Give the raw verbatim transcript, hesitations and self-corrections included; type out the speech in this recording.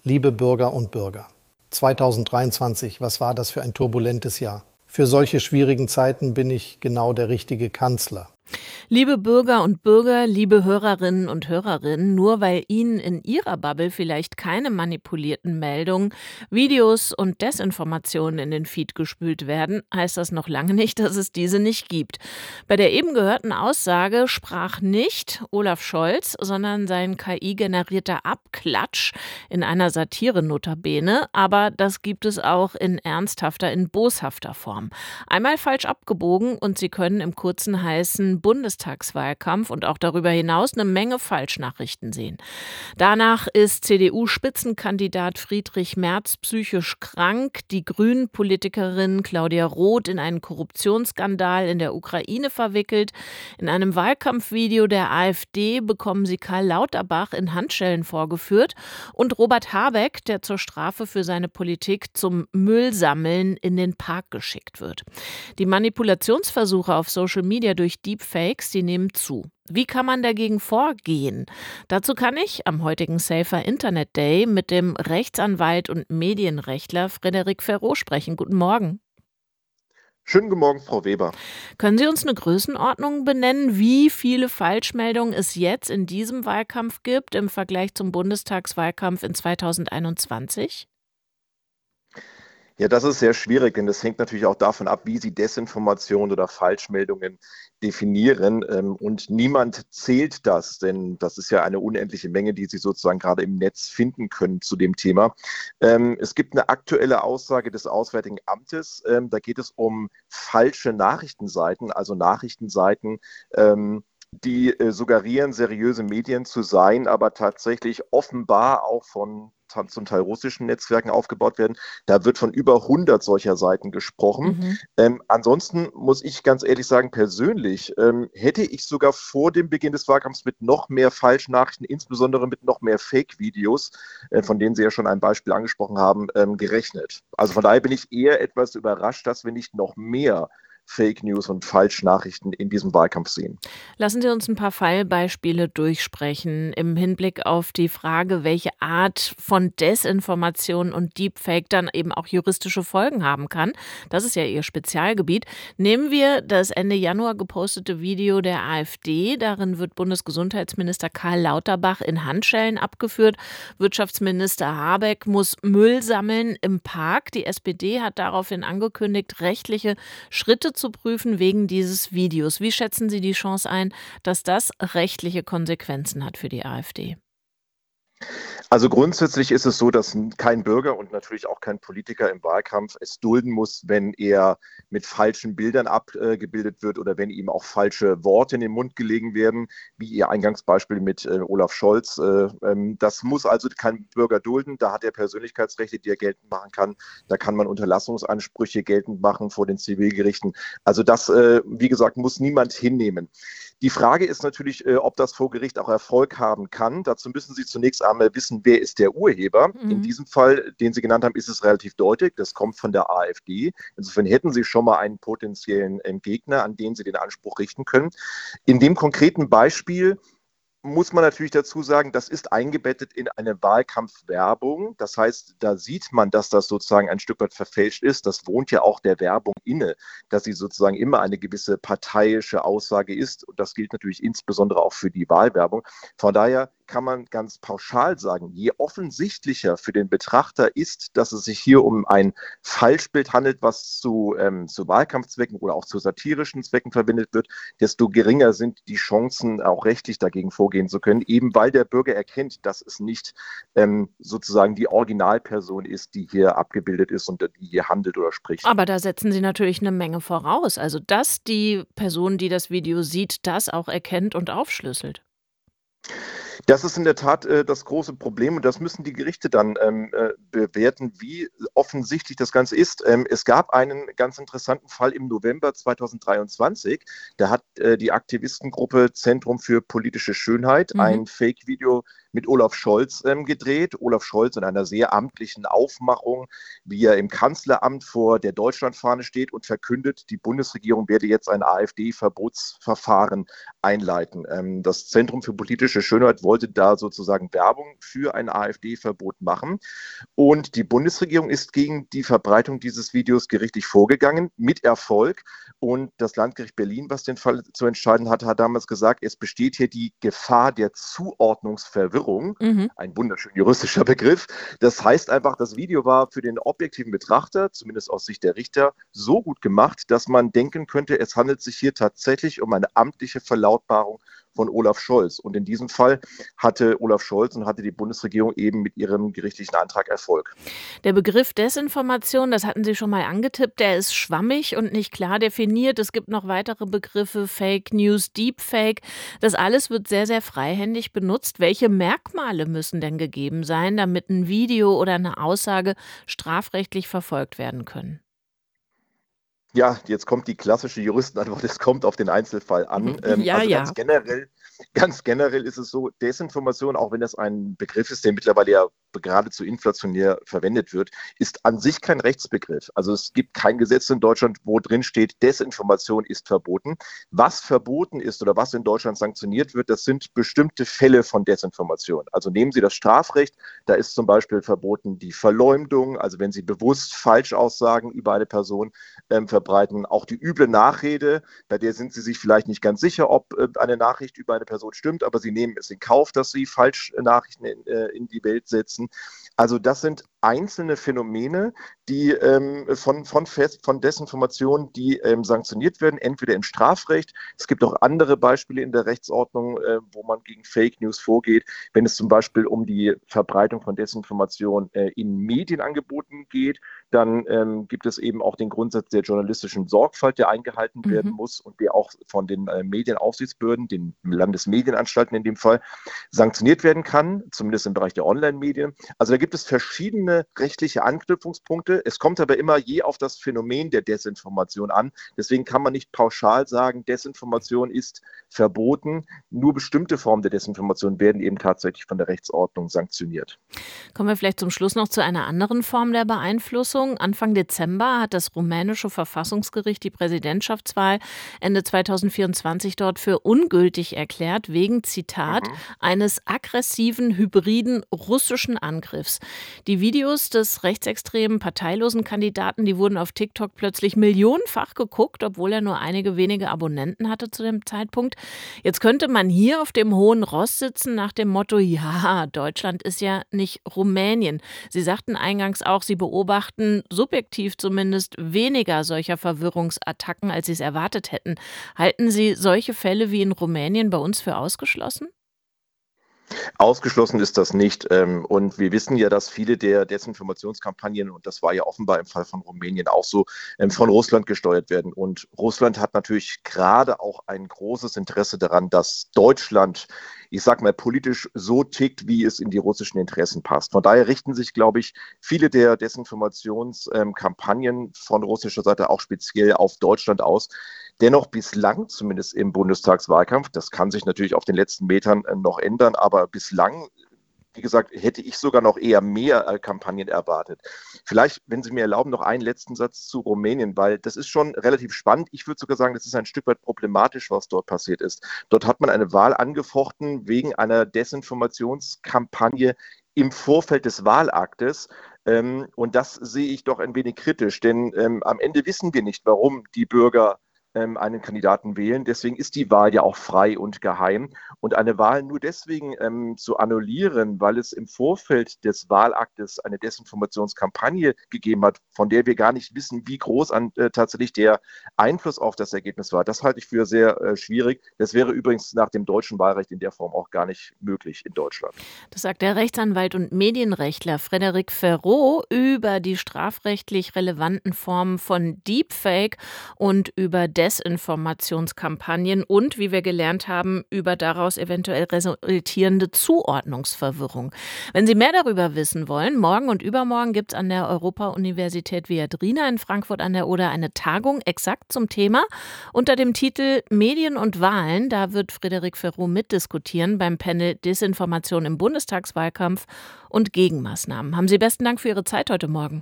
Liebe Bürger und Bürger, zweitausenddreiundzwanzig, was war das für ein turbulentes Jahr? Für solche schwierigen Zeiten bin ich genau der richtige Kanzler. Liebe Bürger und Bürger, liebe Hörerinnen und Hörerinnen, nur weil Ihnen in Ihrer Bubble vielleicht keine manipulierten Meldungen, Videos und Desinformationen in den Feed gespült werden, heißt das noch lange nicht, dass es diese nicht gibt. Bei der eben gehörten Aussage sprach nicht Olaf Scholz, sondern sein K I-generierter Abklatsch in einer Satire notabene, aber das gibt es auch in ernsthafter, in boshafter Form. Einmal falsch abgebogen und Sie können im kurzen heißen Bundestagswahlkampf und auch darüber hinaus eine Menge Falschnachrichten sehen. Danach ist C D U-Spitzenkandidat Friedrich Merz psychisch krank, die Grünen-Politikerin Claudia Roth in einen Korruptionsskandal in der Ukraine verwickelt. In einem Wahlkampfvideo der AfD bekommen sie Karl Lauterbach in Handschellen vorgeführt und Robert Habeck, der zur Strafe für seine Politik zum Müllsammeln in den Park geschickt wird. Die Manipulationsversuche auf Social Media durch Deepfakes, die nehmen zu. Wie kann man dagegen vorgehen? Dazu kann ich am heutigen Safer Internet Day mit dem Rechtsanwalt und Medienrechtler Frédéric Ferraud sprechen. Guten Morgen. Schönen guten Morgen, Frau Weber. Können Sie uns eine Größenordnung benennen, wie viele Falschmeldungen es jetzt in diesem Wahlkampf gibt im Vergleich zum Bundestagswahlkampf in zweitausendeinundzwanzig? Ja, das ist sehr schwierig, denn das hängt natürlich auch davon ab, wie Sie Desinformation oder Falschmeldungen definieren. ähm, Und niemand zählt das, denn das ist ja eine unendliche Menge, die Sie sozusagen gerade im Netz finden können zu dem Thema. Ähm, Es gibt eine aktuelle Aussage des Auswärtigen Amtes. ähm, Da geht es um falsche Nachrichtenseiten, also Nachrichtenseiten, ähm, die äh, suggerieren, seriöse Medien zu sein, aber tatsächlich offenbar auch von ta- zum Teil russischen Netzwerken aufgebaut werden. Da wird von über hundert solcher Seiten gesprochen. Mhm. Ähm, ansonsten muss ich ganz ehrlich sagen, persönlich ähm, hätte ich sogar vor dem Beginn des Wahlkampfs mit noch mehr Falschnachrichten, insbesondere mit noch mehr Fake-Videos, äh, von denen Sie ja schon ein Beispiel angesprochen haben, ähm, gerechnet. Also von daher bin ich eher etwas überrascht, dass wir nicht noch mehr Fake News und Falschnachrichten in diesem Wahlkampf sehen. Lassen Sie uns ein paar Fallbeispiele durchsprechen im Hinblick auf die Frage, welche Art von Desinformation und Deepfake dann eben auch juristische Folgen haben kann. Das ist ja Ihr Spezialgebiet. Nehmen wir das Ende Januar gepostete Video der AfD. Darin wird Bundesgesundheitsminister Karl Lauterbach in Handschellen abgeführt. Wirtschaftsminister Habeck muss Müll sammeln im Park. Die S P D hat daraufhin angekündigt, rechtliche Schritte zu prüfen wegen dieses Videos. Wie schätzen Sie die Chance ein, dass das rechtliche Konsequenzen hat für die AfD? Also grundsätzlich ist es so, dass kein Bürger und natürlich auch kein Politiker im Wahlkampf es dulden muss, wenn er mit falschen Bildern abgebildet wird oder wenn ihm auch falsche Worte in den Mund gelegen werden, wie Ihr Eingangsbeispiel mit äh, Olaf Scholz. Äh, ähm, das muss also kein Bürger dulden. Da hat er Persönlichkeitsrechte, die er geltend machen kann. Da kann man Unterlassungsansprüche geltend machen vor den Zivilgerichten. Also das, äh, wie gesagt, muss niemand hinnehmen. Die Frage ist natürlich, äh, ob das vor Gericht auch Erfolg haben kann. Dazu müssen Sie zunächst einmal wissen, wer ist der Urheber. In Mhm. diesem Fall, den Sie genannt haben, ist es relativ deutlich. Das kommt von der AfD. Insofern hätten Sie schon mal einen potenziellen äh, Gegner, an den Sie den Anspruch richten können. In dem konkreten Beispiel muss man natürlich dazu sagen, das ist eingebettet in eine Wahlkampfwerbung. Das heißt, da sieht man, dass das sozusagen ein Stück weit verfälscht ist. Das wohnt ja auch der Werbung inne, dass sie sozusagen immer eine gewisse parteiische Aussage ist. Und das gilt natürlich insbesondere auch für die Wahlwerbung. Von daher kann man ganz pauschal sagen, je offensichtlicher für den Betrachter ist, dass es sich hier um ein Falschbild handelt, was zu, ähm, zu Wahlkampfzwecken oder auch zu satirischen Zwecken verwendet wird, desto geringer sind die Chancen, auch rechtlich dagegen vorgehen zu können, eben weil der Bürger erkennt, dass es nicht ähm, sozusagen die Originalperson ist, die hier abgebildet ist und die hier handelt oder spricht. Aber da setzen Sie natürlich eine Menge voraus. Also, dass die Person, die das Video sieht, das auch erkennt und aufschlüsselt. Das ist in der Tat äh, das große Problem und das müssen die Gerichte dann ähm, äh, bewerten, wie offensichtlich das Ganze ist. Ähm, es gab einen ganz interessanten Fall im November zweitausenddreiundzwanzig. Da hat äh, die Aktivistengruppe Zentrum für politische Schönheit Mhm. ein Fake-Video mit Olaf Scholz ähm, gedreht. Olaf Scholz in einer sehr amtlichen Aufmachung, wie er im Kanzleramt vor der Deutschlandfahne steht und verkündet, die Bundesregierung werde jetzt ein AfD-Verbotsverfahren einleiten. Ähm, das Zentrum für politische Schönheit wollte da sozusagen Werbung für ein AfD-Verbot machen. Und die Bundesregierung ist gegen die Verbreitung dieses Videos gerichtlich vorgegangen, mit Erfolg. Und das Landgericht Berlin, was den Fall zu entscheiden hatte, hat damals gesagt, es besteht hier die Gefahr der Zuordnungsverwirrung. Mhm. Ein wunderschön juristischer Begriff. Das heißt einfach, das Video war für den objektiven Betrachter, zumindest aus Sicht der Richter, so gut gemacht, dass man denken könnte, es handelt sich hier tatsächlich um eine amtliche Verlautbarung von Olaf Scholz. Und in diesem Fall hatte Olaf Scholz und hatte die Bundesregierung eben mit ihrem gerichtlichen Antrag Erfolg. Der Begriff Desinformation, das hatten Sie schon mal angetippt, der ist schwammig und nicht klar definiert. Es gibt noch weitere Begriffe, Fake News, Deepfake. Das alles wird sehr, sehr freihändig benutzt. Welche Merkmale müssen denn gegeben sein, damit ein Video oder eine Aussage strafrechtlich verfolgt werden können? Ja, jetzt kommt die klassische Juristenantwort, es kommt auf den Einzelfall an. Ähm, Ja, also ja. ganz generell, ganz generell ist es so, Desinformation, auch wenn das ein Begriff ist, der mittlerweile ja geradezu inflationär verwendet wird, ist an sich kein Rechtsbegriff. Also es gibt kein Gesetz in Deutschland, wo drin steht, Desinformation ist verboten. Was verboten ist oder was in Deutschland sanktioniert wird, das sind bestimmte Fälle von Desinformation. Also nehmen Sie das Strafrecht, da ist zum Beispiel verboten die Verleumdung, also wenn Sie bewusst Falschaussagen über eine Person ähm, verbreiten, auch die üble Nachrede, bei der sind Sie sich vielleicht nicht ganz sicher, ob äh, eine Nachricht über eine Person stimmt, aber Sie nehmen es in Kauf, dass Sie Falschnachrichten in, äh, in die Welt setzen. Also das sind einzelne Phänomene, die ähm, von, von, Fest, von Desinformation, die ähm, sanktioniert werden, entweder im Strafrecht. Es gibt auch andere Beispiele in der Rechtsordnung, äh, wo man gegen Fake News vorgeht, wenn es zum Beispiel um die Verbreitung von Desinformation äh, in Medienangeboten geht. Dann ähm, gibt es eben auch den Grundsatz der journalistischen Sorgfalt, der eingehalten werden Mhm. muss und der auch von den äh, Medienaufsichtsbehörden, den Landesmedienanstalten in dem Fall, sanktioniert werden kann, zumindest im Bereich der Online-Medien. Also da gibt es verschiedene rechtliche Anknüpfungspunkte. Es kommt aber immer je auf das Phänomen der Desinformation an. Deswegen kann man nicht pauschal sagen, Desinformation ist verboten. Nur bestimmte Formen der Desinformation werden eben tatsächlich von der Rechtsordnung sanktioniert. Kommen wir vielleicht zum Schluss noch zu einer anderen Form der Beeinflussung. Anfang Dezember hat das rumänische Verfassungsgericht die Präsidentschaftswahl Ende zweitausendvierundzwanzig dort für ungültig erklärt, wegen, Zitat, Mhm. eines aggressiven, hybriden russischen Angriffs. Die Videos des rechtsextremen, parteilosen Kandidaten, die wurden auf TikTok plötzlich millionenfach geguckt, obwohl er nur einige wenige Abonnenten hatte zu dem Zeitpunkt. Jetzt könnte man hier auf dem hohen Ross sitzen nach dem Motto, ja, Deutschland ist ja nicht Rumänien. Sie sagten eingangs auch, Sie beobachten subjektiv zumindest weniger solcher Verwirrungsattacken, als Sie es erwartet hätten. Halten Sie solche Fälle wie in Rumänien bei uns für ausgeschlossen? Ausgeschlossen ist das nicht. ähm, Und wir wissen ja, dass viele der Desinformationskampagnen, und das war ja offenbar im Fall von Rumänien auch so, ähm, von Russland gesteuert werden. Und Russland hat natürlich gerade auch ein großes Interesse daran, dass Deutschland, ich sag mal, politisch so tickt, wie es in die russischen Interessen passt. Von daher richten sich, glaube ich, viele der Desinformationskampagnen von russischer Seite auch speziell auf Deutschland aus. Dennoch bislang, zumindest im Bundestagswahlkampf, das kann sich natürlich auf den letzten Metern äh, noch ändern, aber bislang, wie gesagt, hätte ich sogar noch eher mehr äh, Kampagnen erwartet. Vielleicht, wenn Sie mir erlauben, noch einen letzten Satz zu Rumänien, weil das ist schon relativ spannend. Ich würde sogar sagen, das ist ein Stück weit problematisch, was dort passiert ist. Dort hat man eine Wahl angefochten wegen einer Desinformationskampagne im Vorfeld des Wahlaktes. Ähm, und das sehe ich doch ein wenig kritisch, denn ähm, am Ende wissen wir nicht, warum die Bürger ähm, einen Kandidaten wählen. Deswegen ist die Wahl ja auch frei und geheim. Und eine Wahl nur deswegen ähm, zu annullieren, weil es im Vorfeld des Wahlaktes eine Desinformationskampagne gegeben hat, von der wir gar nicht wissen, wie groß an, äh, tatsächlich der Einfluss auf das Ergebnis war, das halte ich für sehr äh, schwierig. Das wäre übrigens nach dem deutschen Wahlrecht in der Form auch gar nicht möglich in Deutschland. Das sagt der Rechtsanwalt und Medienrechtler Frédéric Ferraud über die strafrechtlich relevanten Formen von Deepfake und über Desinformationskampagnen und, wie wir gelernt haben, über daraus eventuell resultierende Zuordnungsverwirrung. Wenn Sie mehr darüber wissen wollen, morgen und übermorgen gibt es an der Europa-Universität Viadrina in Frankfurt an der Oder eine Tagung exakt zum Thema unter dem Titel Medien und Wahlen. Da wird Frédéric Ferrou mitdiskutieren beim Panel Desinformation im Bundestagswahlkampf und Gegenmaßnahmen. Haben Sie besten Dank für Ihre Zeit heute Morgen.